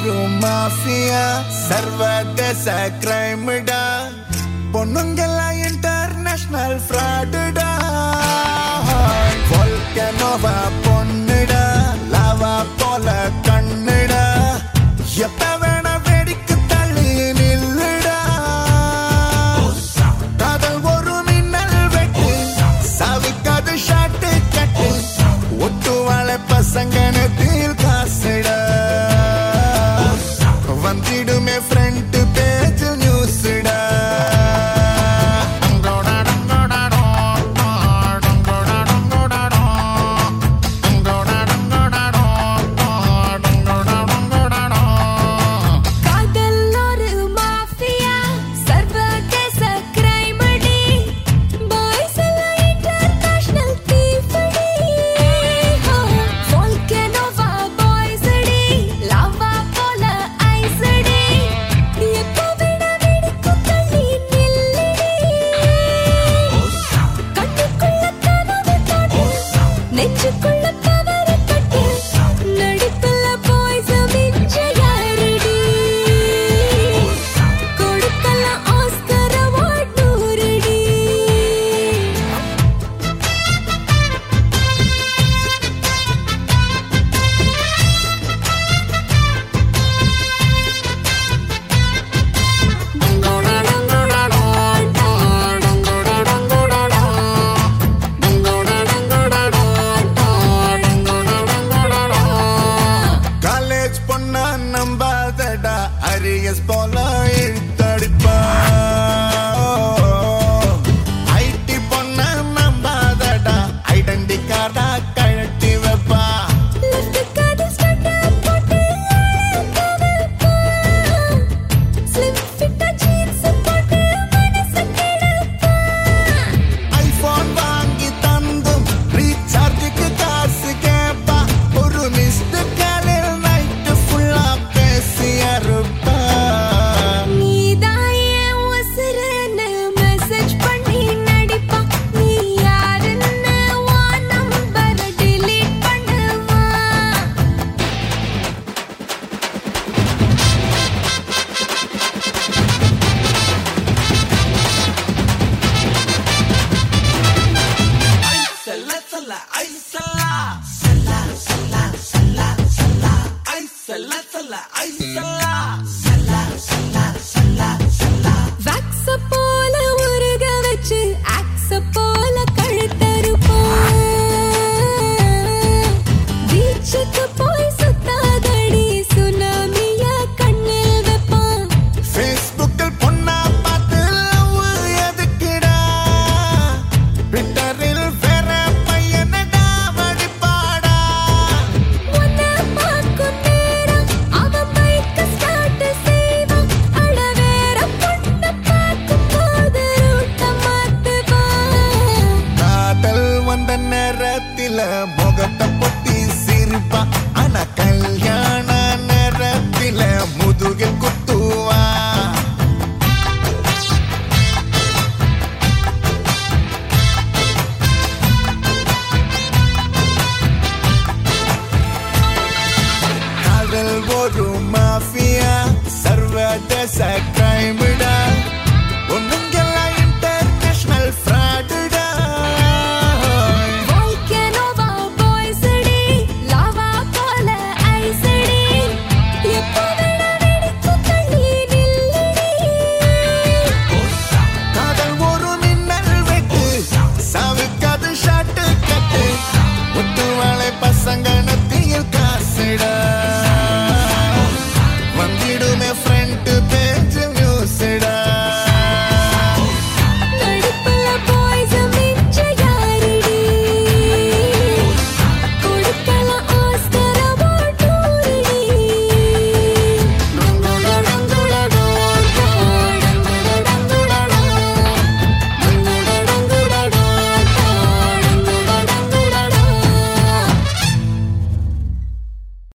ஒரு மாஃபியா சர்வதேச கிரைம்டா பொண்ணுங்கெல்லாம் international ஃப்ராடுடா வால்கனோவா பொண்ணுடா lava போல கண்ணுடா எப்ப வேணா வெடிக்கு தள்ளி நில்லுடா காதல் ஒரு மின்னல் வெட்டு சாவிக்காது ஷாட்டு கட்டு ஒட்டு வாழை பசங்க நெத்தியில் காசுடா வந்திடுமே ஃப்ரண்ட் பேஜ் நியூஸ்டா நம்பாதடா அரியஸ் போல இழுத்தடிப்பா ஐடி பொண்ண நம்பாதடா ஐடென்டி கார்டா கழட்டி வைப்பா ஐபோன் வாங்கி தந்தும் ரீசார்ஜுக்கு காசு கேப்பா ஒரு மிஸ்டு காலில் நைட்டு ஃபுல்லா பேசியருப்பா நேரத்தில முகத்தை பொத்தி சிரிப்பா ஆனா கல்யாண நேரத்தில முதுகில் குத்துவா காதல் ஒரு மாஃபியா சர்வதேச